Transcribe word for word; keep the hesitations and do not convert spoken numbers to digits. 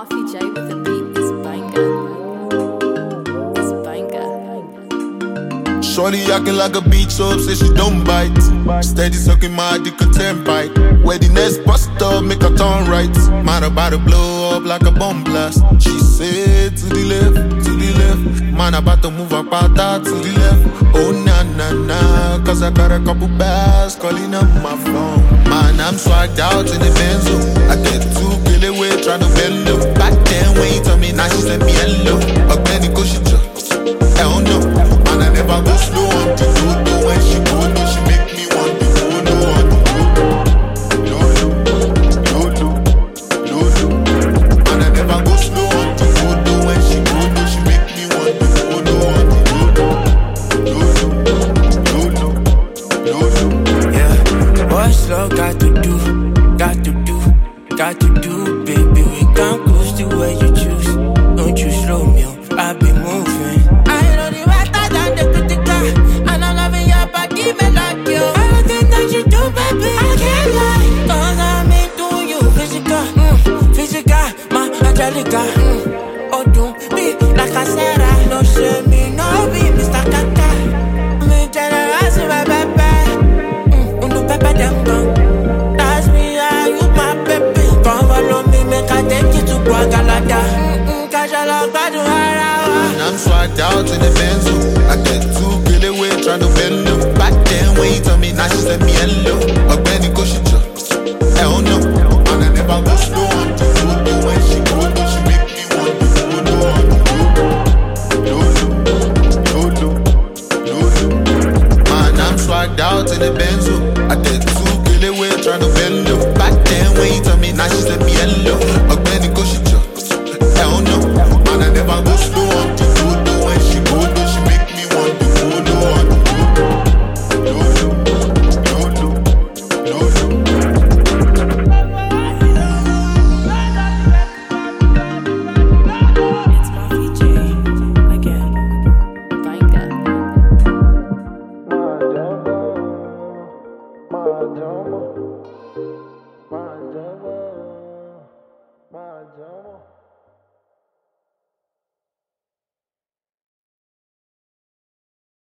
Marfi J with the beat is banger. It's banger. Shorty acting like a beach soap, say she don't bite. Steady sucking my dick a turnpike. Where the next bust up, make her turn right. Man about to blow up like a bomb blast. She said to the left, to the left. Man about to move up out that to the left. Oh na na na, cause I got a couple bags calling up my phone. Man, I'm swagged out in the Benzo. I get two kill away tryna bend up. Back then when you told me, now she sent me hello. Again, it goes she just, hell no. Man, I never go slow on the do-do. When she go no, she make me want to go no on the do-do. Do-do, do-do, man, I never go slow on the do-do. When she go no, she make me want to go no on the do-do. Do-do, do-do, do-do. Yeah, what's love got to do, got to do, got to do, baby. We can't close the way you choose. Don't you slow me up, I be moving. I know the better than the critical, and I'm loving your body, me like you. Everything that you do, baby, I can't lie. Cause I'm into you, physical, mm, physical, my Angelica, mm. Oh, don't be like I said, I no shame me, no be Mister Kaka. Me generous, my baby, mm, no pepper them gone. That's me, are you my baby? Come follow me, make I take you to Guagalada. Mm-mm, cause I love bad I'm swagged out in the Benzo. I get two kill away tryna bend up. Back then when you told me, now she sent me hello. Again, it goes she just, hell no. Man, I never go slow on the do-do. When she go no, she make me want to go no on the do-do. Do-do, do-do, do-do. Man, I'm swagged out in the Benzo. I get two kill away tryna bend up. Back then when you told me, now she sent me